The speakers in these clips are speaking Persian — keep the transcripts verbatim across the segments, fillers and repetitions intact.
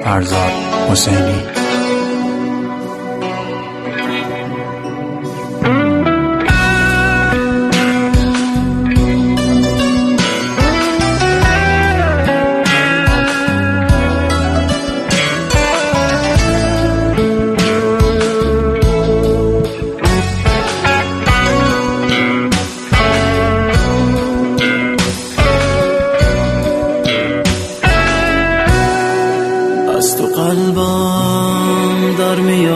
فرزاد حسینی. از تو قلبم در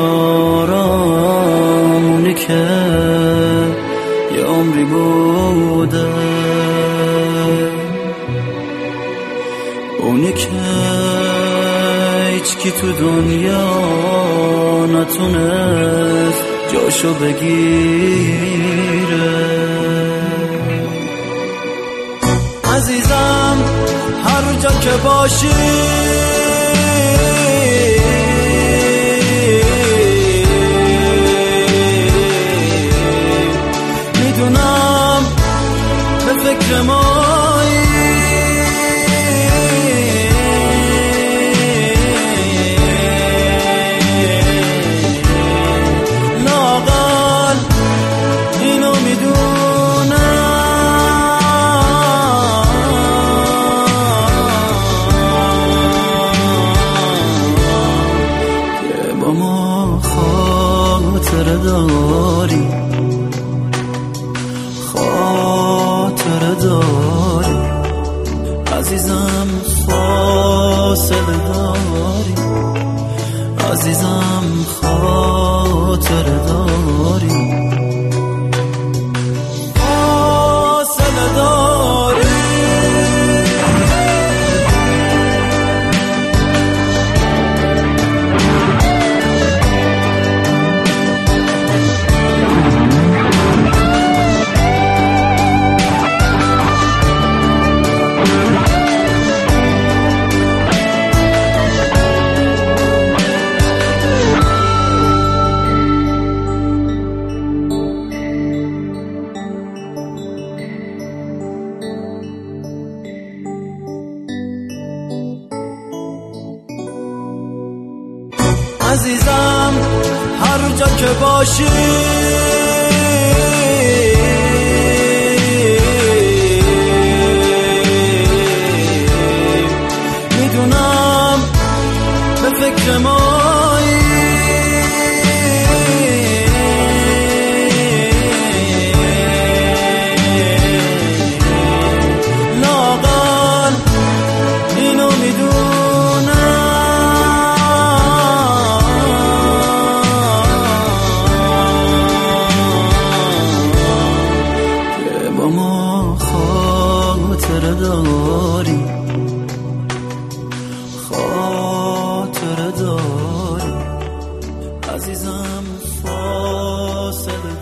میارم اونی که یه عمری بوده، اونی که هیچ کی تو دنیا نتونست جاشو بگیره. عزیزم هر جا که باشی فکر مایی، لااقل اینو میدونم که با ما خاطره داری، خاطره داری عزیزم، فاصله داری عزیزم، خاطره داری، فاصله داری. عزیزم هر جا که باشی میدونم به فکر مایی، لااقل اینو میدونم خاطره داری، خاطره داری عزیزم، فاصله